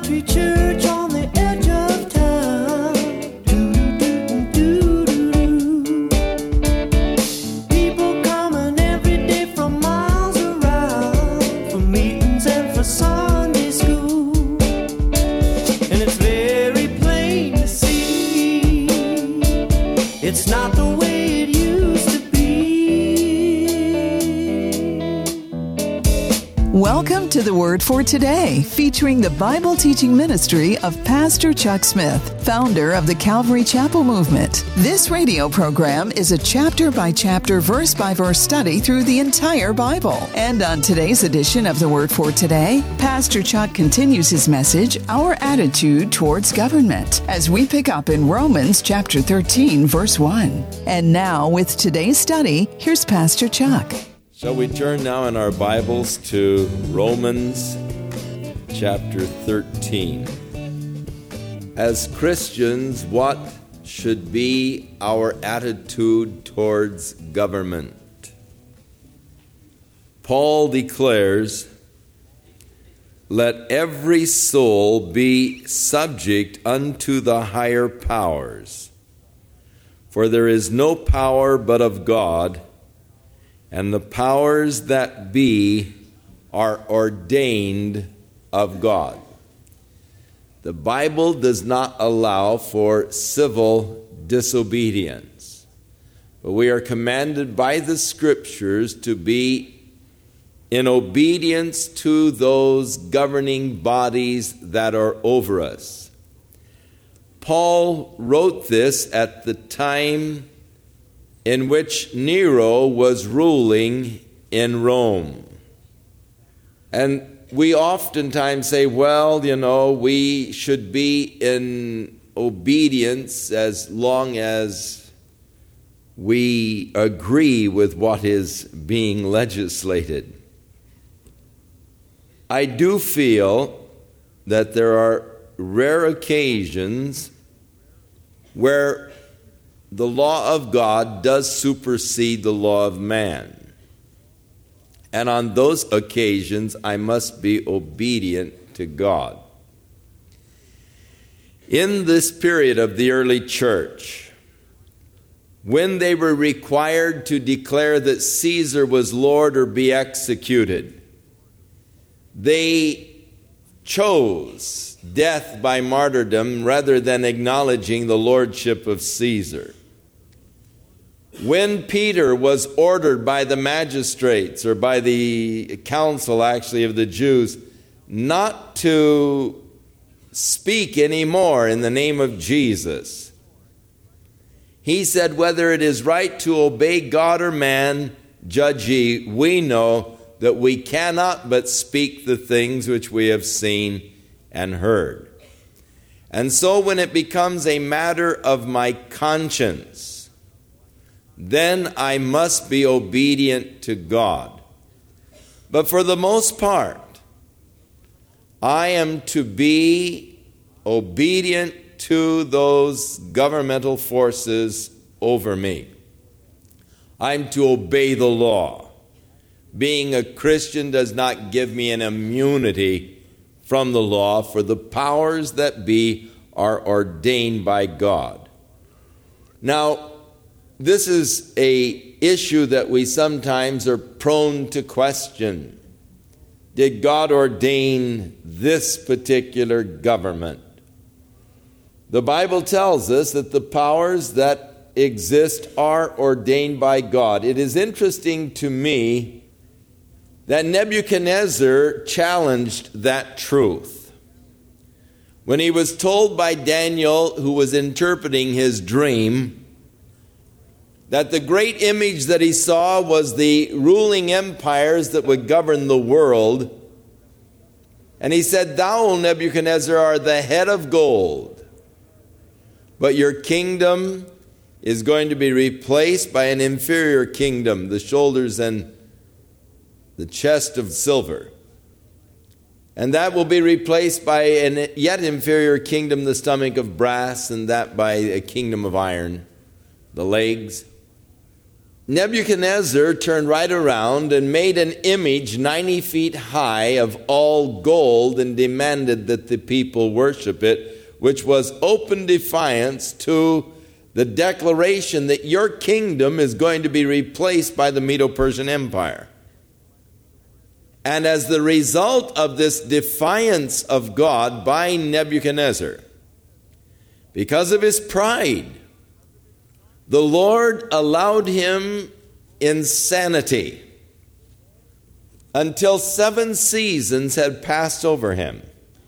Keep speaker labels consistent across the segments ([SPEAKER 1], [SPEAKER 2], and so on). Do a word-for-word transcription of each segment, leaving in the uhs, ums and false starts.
[SPEAKER 1] country church on the edge of town. Do-do-do-do-do-do. People coming every day from miles around for meetings and for Sunday school. And it's very plain to see it's not the way it used to be.
[SPEAKER 2] Welcome to the Word for Today, featuring the Bible teaching ministry of Pastor Chuck Smith, founder of the Calvary Chapel Movement. This radio program is a chapter-by-chapter, verse-by-verse study through the entire Bible. And on today's edition of the Word for Today, Pastor Chuck continues his message, Our Attitude Towards Government, as we pick up in Romans chapter thirteen, verse one. And now, with today's study, here's Pastor Chuck.
[SPEAKER 3] Shall we turn now in our Bibles to Romans chapter thirteen. As Christians, what should be our attitude towards government? Paul declares, "Let every soul be subject unto the higher powers, for there is no power but of God, and the powers that be are ordained of God." The Bible does not allow for civil disobedience, but we are commanded by the Scriptures to be in obedience to those governing bodies that are over us. Paul wrote this at the time in which Nero was ruling in Rome. And we oftentimes say, well, you know, we should be in obedience as long as we agree with what is being legislated. I do feel that there are rare occasions where the law of God does supersede the law of man. And on those occasions, I must be obedient to God. In this period of the early church, when they were required to declare that Caesar was Lord or be executed, they chose death by martyrdom rather than acknowledging the lordship of Caesar. When Peter was ordered by the magistrates, or by the council actually of the Jews, not to speak anymore in the name of Jesus, he said, "Whether it is right to obey God or man, judge ye. We know that we cannot but speak the things which we have seen and heard." And so when it becomes a matter of my conscience, then I must be obedient to God. But for the most part, I am to be obedient to those governmental forces over me. I'm to obey the law. Being a Christian does not give me an immunity from the law, for the powers that be are ordained by God. Now, this is an issue that we sometimes are prone to question. Did God ordain this particular government? The Bible tells us that the powers that exist are ordained by God. It is interesting to me that Nebuchadnezzar challenged that truth. When he was told by Daniel, who was interpreting his dream, that the great image that he saw was the ruling empires that would govern the world. And he said, "Thou, O Nebuchadnezzar, art the head of gold, but your kingdom is going to be replaced by an inferior kingdom, the shoulders and the chest of silver. And that will be replaced by a yet inferior kingdom, the stomach of brass, and that by a kingdom of iron, the legs. Nebuchadnezzar turned right around and made an image ninety feet high of all gold and demanded that the people worship it, which was open defiance to the declaration that your kingdom is going to be replaced by the Medo-Persian Empire. And as the result of this defiance of God by Nebuchadnezzar, because of his pride, the Lord allowed him insanity until seven seasons had passed over him,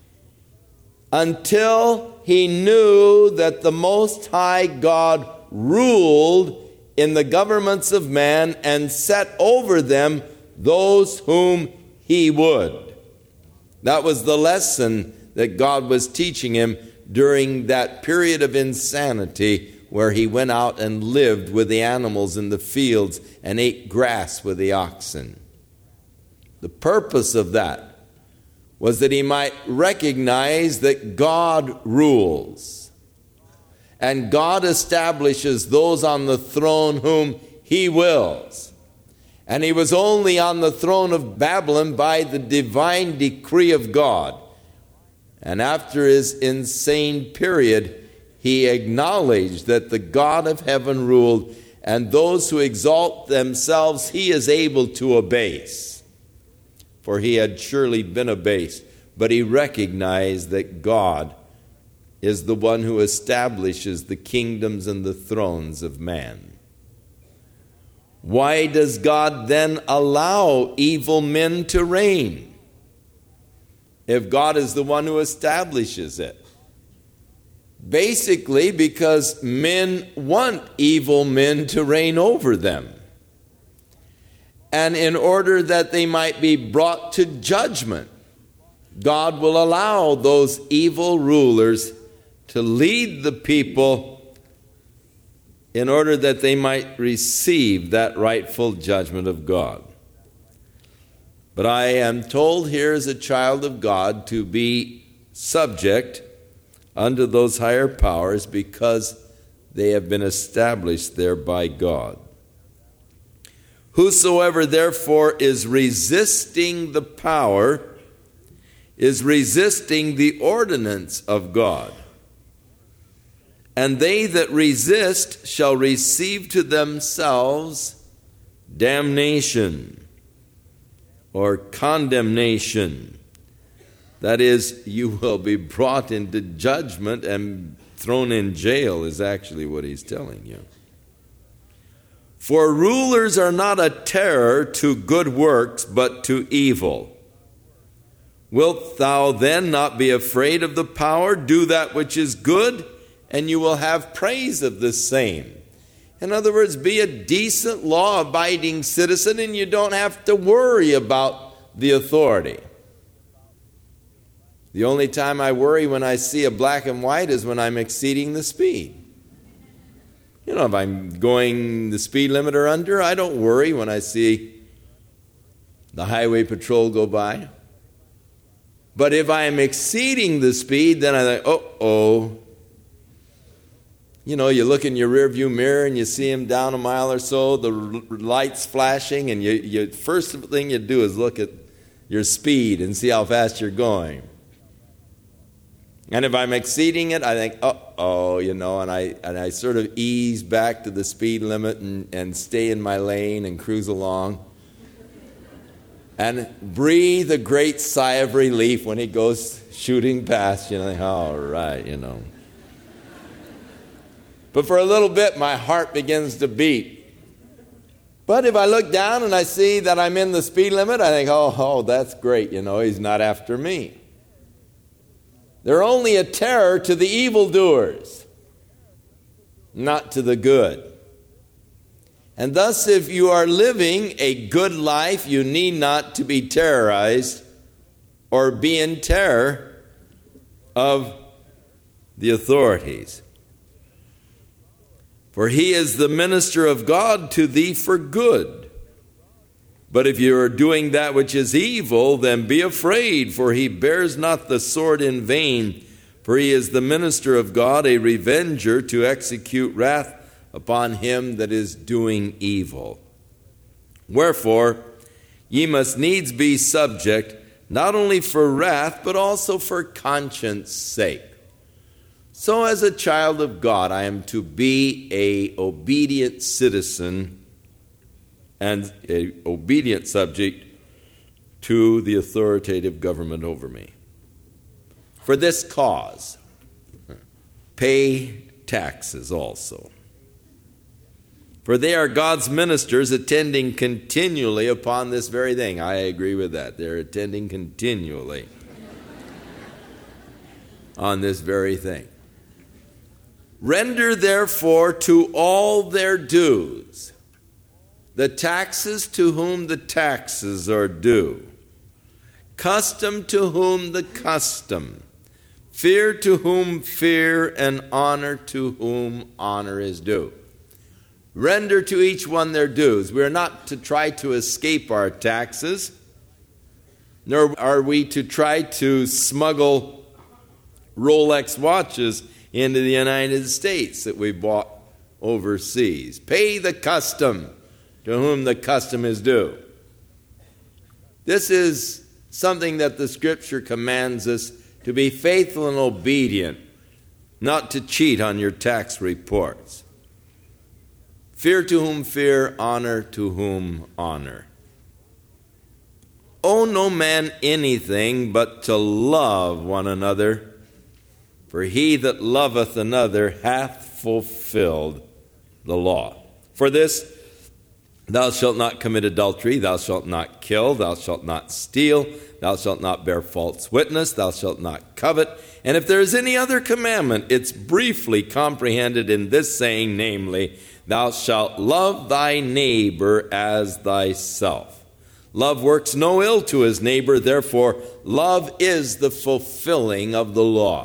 [SPEAKER 3] until he knew that the Most High God ruled in the governments of man and set over them those whom he would. That was the lesson that God was teaching him during that period of insanity where he went out and lived with the animals in the fields and ate grass with the oxen. The purpose of that was that he might recognize that God rules, and God establishes those on the throne whom he wills. And he was only on the throne of Babylon by the divine decree of God. And after his insane period, he acknowledged that the God of heaven ruled, and those who exalt themselves he is able to abase. For he had surely been abased, but he recognized that God is the one who establishes the kingdoms and the thrones of man. Why does God then allow evil men to reign, if God is the one who establishes it? Basically, because men want evil men to reign over them. And in order that they might be brought to judgment, God will allow those evil rulers to lead the people in order that they might receive that rightful judgment of God. But I am told here as a child of God to be subject unto those higher powers because they have been established there by God. Whosoever therefore is resisting the power is resisting the ordinance of God. And they that resist shall receive to themselves damnation or condemnation. That is, you will be brought into judgment and thrown in jail, is actually what he's telling you. For rulers are not a terror to good works, but to evil. Wilt thou then not be afraid of the power? Do that which is good, and you will have praise of the same. In other words, be a decent, law-abiding citizen, and you don't have to worry about the authority. The only time I worry when I see a black and white is when I'm exceeding the speed. You know, if I'm going the speed limit or under, I don't worry when I see the highway patrol go by. But if I am exceeding the speed, then I think, uh-oh. You know, you look in your rearview mirror and you see him down a mile or so, the light's flashing, and you, you first thing you do is look at your speed and see how fast you're going. And if I'm exceeding it, I think, uh-oh, you know, and I and I sort of ease back to the speed limit and, and stay in my lane and cruise along. And breathe a great sigh of relief when he goes shooting past, you know, all right, you know. But for a little bit, my heart begins to beat. But if I look down and I see that I'm in the speed limit, I think, oh, oh, that's great, you know, he's not after me. They're only a terror to the evildoers, not to the good. And thus, if you are living a good life, you need not to be terrorized or be in terror of the authorities. For he is the minister of God to thee for good. But if you are doing that which is evil, then be afraid, for he bears not the sword in vain. For he is the minister of God, a revenger to execute wrath upon him that is doing evil. Wherefore, ye must needs be subject, not only for wrath, but also for conscience sake. So as a child of God, I am to be a obedient citizen and a obedient subject to the authoritative government over me. For this cause, pay taxes also. For they are God's ministers attending continually upon this very thing. I agree with that. They're attending continually on this very thing. Render therefore to all their dues, the taxes to whom the taxes are due, custom to whom the custom, fear to whom fear, and honor to whom honor is due. Render to each one their dues. We are not to try to escape our taxes, nor are we to try to smuggle Rolex watches into the United States that we bought overseas. Pay the custom to whom the custom is due. This is something that the Scripture commands us to be faithful and obedient, not to cheat on your tax reports. Fear to whom fear, honor to whom honor. Owe no man anything but to love one another, for he that loveth another hath fulfilled the law. For this, thou shalt not commit adultery, thou shalt not kill, thou shalt not steal, thou shalt not bear false witness, thou shalt not covet. And if there is any other commandment, it's briefly comprehended in this saying, namely, thou shalt love thy neighbor as thyself. Love works no ill to his neighbor, therefore love is the fulfilling of the law.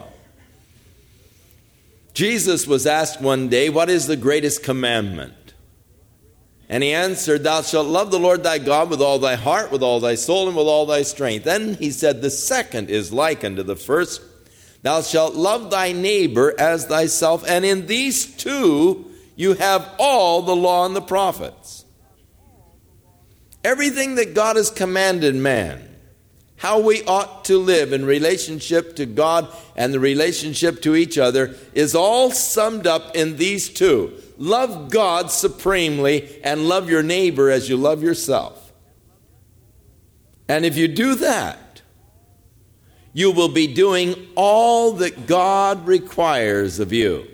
[SPEAKER 3] Jesus was asked one day, what is the greatest commandment? And he answered, thou shalt love the Lord thy God with all thy heart, with all thy soul, and with all thy strength. Then he said, the second is like unto the first. Thou shalt love thy neighbor as thyself. And in these two you have all the law and the prophets. Everything that God has commanded man, how we ought to live in relationship to God and the relationship to each other, is all summed up in these two. Love God supremely and love your neighbor as you love yourself. And if you do that, you will be doing all that God requires of you.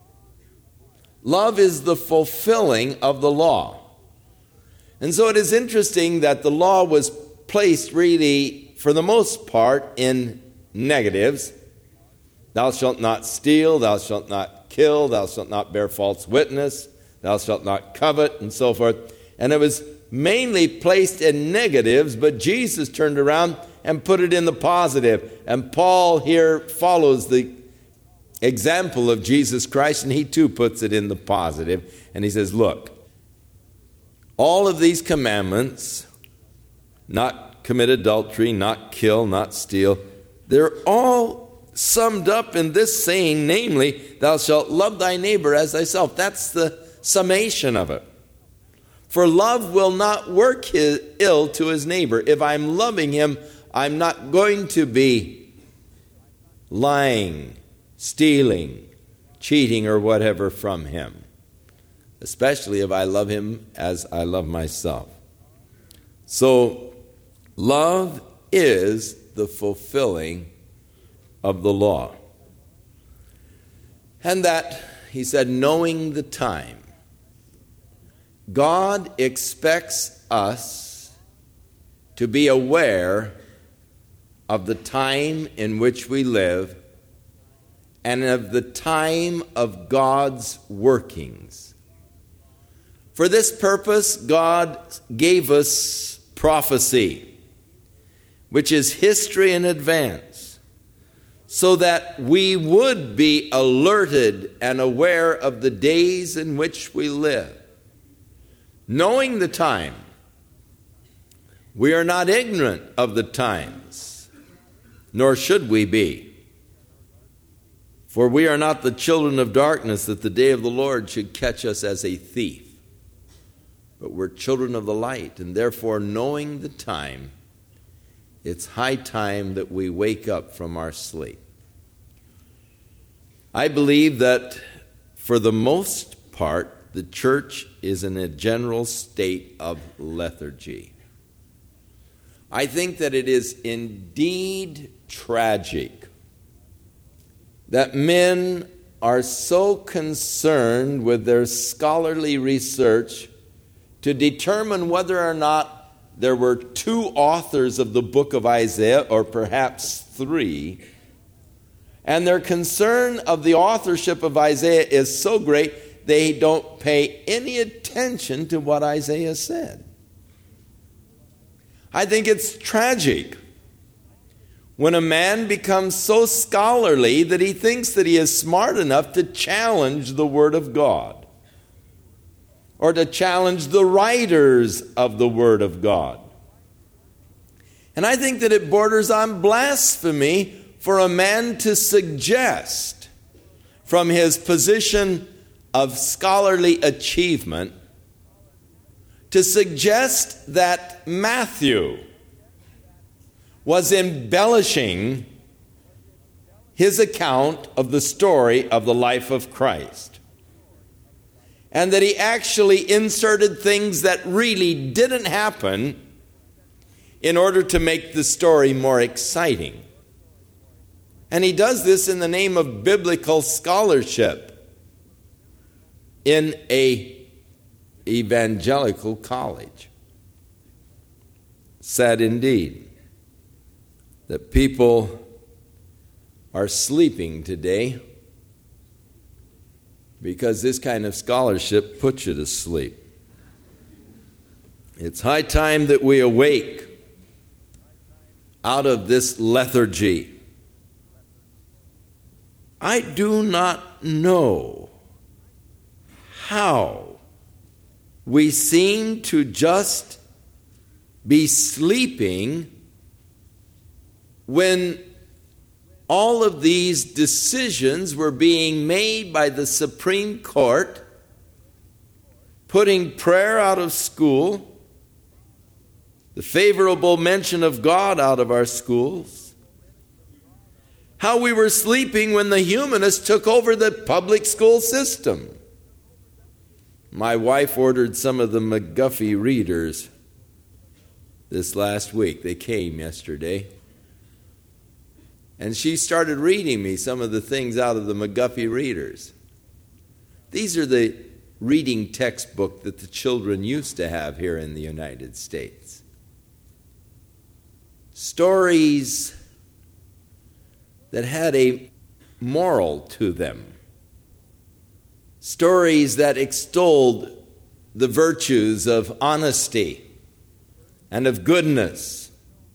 [SPEAKER 3] Love is the fulfilling of the law. And so it is interesting that the law was placed really, for the most part, in negatives. Thou shalt not steal, thou shalt not kill, thou shalt not bear false witness, thou shalt not covet, and so forth. And it was mainly placed in negatives, but Jesus turned around and put it in the positive. And Paul here follows the example of Jesus Christ, and he too puts it in the positive. And he says, look, all of these commandments, not commit adultery, not kill, not steal, they're all summed up in this saying, namely, thou shalt love thy neighbor as thyself. That's the summation of it. For love will not work his, ill to his neighbor. If I'm loving him, I'm not going to be lying, stealing, cheating, or whatever from him. Especially if I love him as I love myself. So, love is the fulfilling of the law. And that, he said, knowing the time. God expects us to be aware of the time in which we live and of the time of God's workings. For this purpose, God gave us prophecy, which is history in advance, so that we would be alerted and aware of the days in which we live. Knowing the time, we are not ignorant of the times, nor should we be. For we are not the children of darkness, that the day of the Lord should catch us as a thief. But we're children of the light, and therefore, knowing the time, it's high time that we wake up from our sleep. I believe that for the most part, the church is in a general state of lethargy. I think that it is indeed tragic that men are so concerned with their scholarly research to determine whether or not there were two authors of the book of Isaiah, or perhaps three, and their concern of the authorship of Isaiah is so great they don't pay any attention to what Isaiah said. I think it's tragic when a man becomes so scholarly that he thinks that he is smart enough to challenge the Word of God, or to challenge the writers of the Word of God. And I think that it borders on blasphemy for a man to suggest, from his position of scholarly achievement, to suggest that Matthew was embellishing his account of the story of the life of Christ, and that he actually inserted things that really didn't happen in order to make the story more exciting. And he does this in the name of biblical scholarship in a evangelical college. Sad indeed that people are sleeping today, because this kind of scholarship puts you to sleep. It's high time that we awake out of this lethargy. I do not know how we seem to just be sleeping when all of these decisions were being made by the Supreme Court, putting prayer out of school, the favorable mention of God out of our schools. How we were sleeping when the humanists took over the public school system. My wife ordered some of the McGuffey readers this last week. They came yesterday. And she started reading me some of the things out of the McGuffey readers. These are the reading textbook that the children used to have here in the United States. Stories that had a moral to them. Stories that extolled the virtues of honesty and of goodness.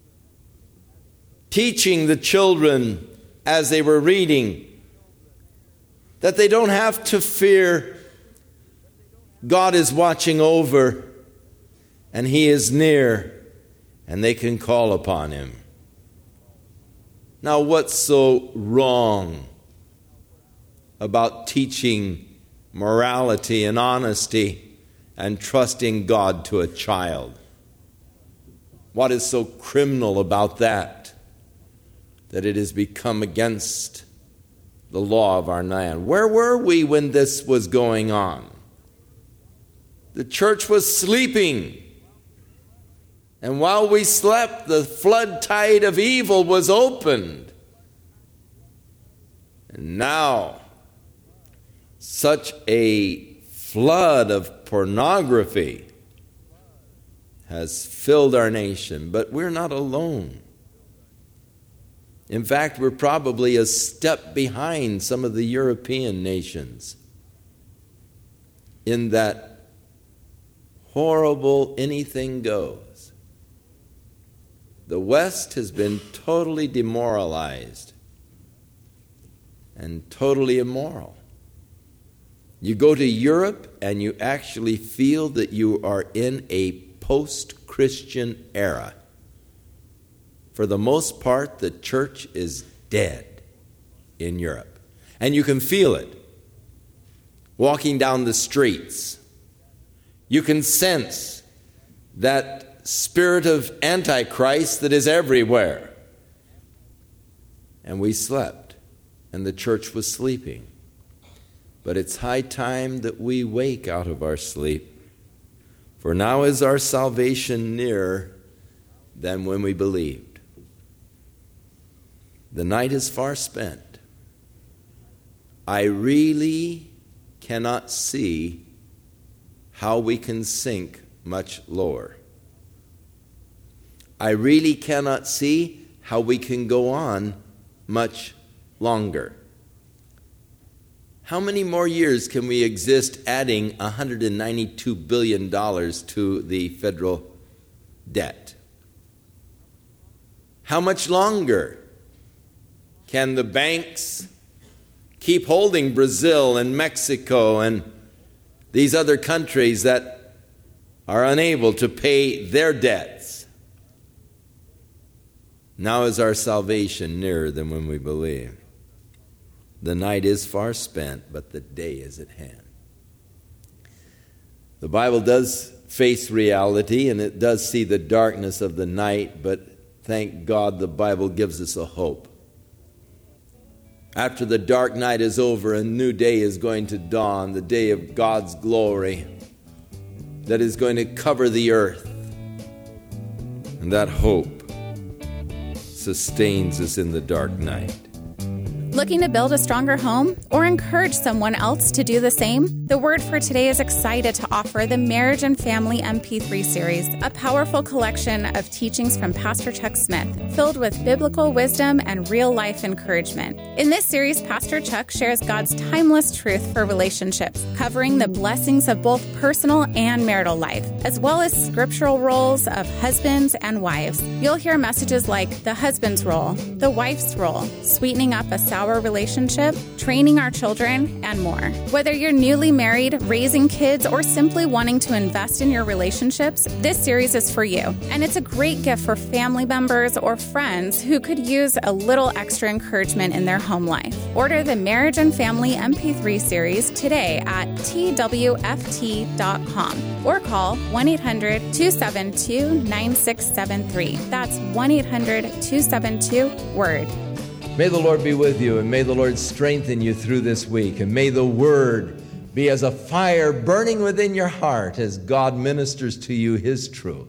[SPEAKER 3] Teaching the children as they were reading that they don't have to fear. God is watching over and He is near and they can call upon Him. Now, what's so wrong about teaching morality and honesty and trusting God to a child? What is so criminal about that, that it has become against the law of our land? Where were we when this was going on? The church was sleeping. And while we slept, the flood tide of evil was opened. And now, such a flood of pornography has filled our nation. But we're not alone. In fact, we're probably a step behind some of the European nations in that horrible anything goes. The West has been totally demoralized and totally immoral. You go to Europe and you actually feel that you are in a post-Christian era. For the most part, the church is dead in Europe. And you can feel it walking down the streets. You can sense that spirit of Antichrist that is everywhere. And we slept, and the church was sleeping. But it's high time that we wake out of our sleep, for now is our salvation nearer than when we believed. The night is far spent. I really cannot see how we can sink much lower. I really cannot see how we can go on much longer. How many more years can we exist adding one hundred ninety-two billion dollars to the federal debt? How much longer can the banks keep holding Brazil and Mexico and these other countries that are unable to pay their debts? Now is our salvation nearer than when we believe. The night is far spent, but the day is at hand. The Bible does face reality, and it does see the darkness of the night, but thank God the Bible gives us a hope. After the dark night is over, a new day is going to dawn, the day of God's glory that is going to cover the earth. And that hope sustains us in the dark night.
[SPEAKER 4] Looking to build a stronger home or encourage someone else to do the same? The Word for Today is excited to offer the Marriage and Family M P three series, a powerful collection of teachings from Pastor Chuck Smith, filled with biblical wisdom and real-life encouragement. In this series, Pastor Chuck shares God's timeless truth for relationships, covering the blessings of both personal and marital life, as well as scriptural roles of husbands and wives. You'll hear messages like the husband's role, the wife's role, sweetening up a sour relationship, training our children, and more. Whether you're newly married, raising kids, or simply wanting to invest in your relationships, this series is for you. And it's a great gift for family members or friends who could use a little extra encouragement in their home life. Order the Marriage and Family M P three series today at T W F T dot com or call one eight hundred two seven two nine six seven three. That's one eight hundred two seven two WORD.
[SPEAKER 3] May the Lord be with you, and may the Lord strengthen you through this week, and may the Word be as a fire burning within your heart as God ministers to you His truth.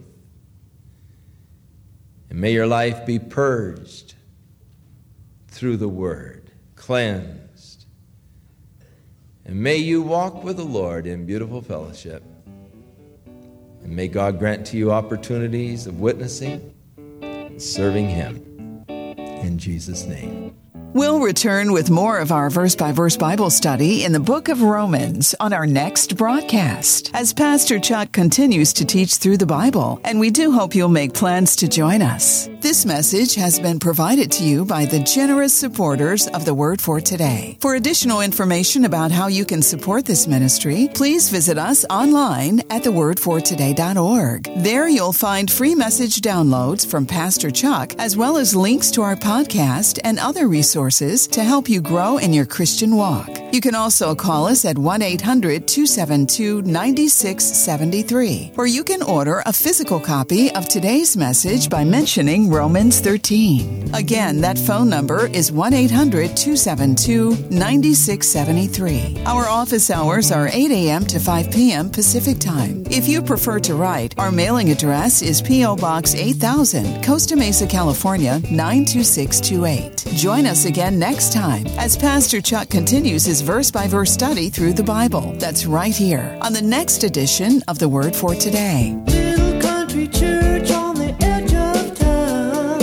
[SPEAKER 3] And may your life be purged through the Word, cleansed. And may you walk with the Lord in beautiful fellowship. And may God grant to you opportunities of witnessing and serving Him. In Jesus' name.
[SPEAKER 2] We'll return with more of our verse-by-verse Bible study in the book of Romans on our next broadcast as Pastor Chuck continues to teach through the Bible, and we do hope you'll make plans to join us. This message has been provided to you by the generous supporters of the Word for Today. For additional information about how you can support this ministry, please visit us online at the word for today dot org. There you'll find free message downloads from Pastor Chuck, as well as links to our podcast and other resources to help you grow in your Christian walk. You can also call us at one eight hundred two seven two nine six seven three, or you can order a physical copy of today's message by mentioning Romans thirteen. Again, that phone number is one eight hundred two seven two nine six seven three. Our office hours are eight a.m. to five p.m. Pacific Time. If you prefer to write, our mailing address is P O. Box eight thousand, Costa Mesa, California nine two six two eight. Join us again next time as Pastor Chuck continues his verse-by-verse study through the Bible. That's right here on the next edition of the Word for Today.
[SPEAKER 1] Little country church on the edge of town.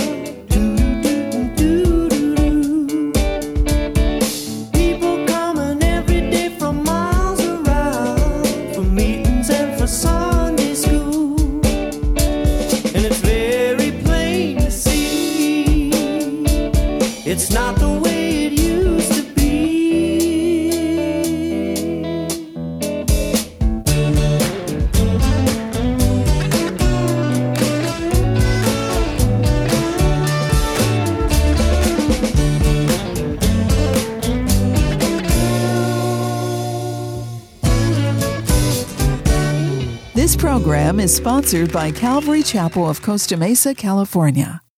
[SPEAKER 1] Do-do-do-do-do-do. People coming every day from miles around for meetings and for Sunday school. And it's very plain to see it's not the way it used to be.
[SPEAKER 2] program is sponsored by Calvary Chapel of Costa Mesa, California.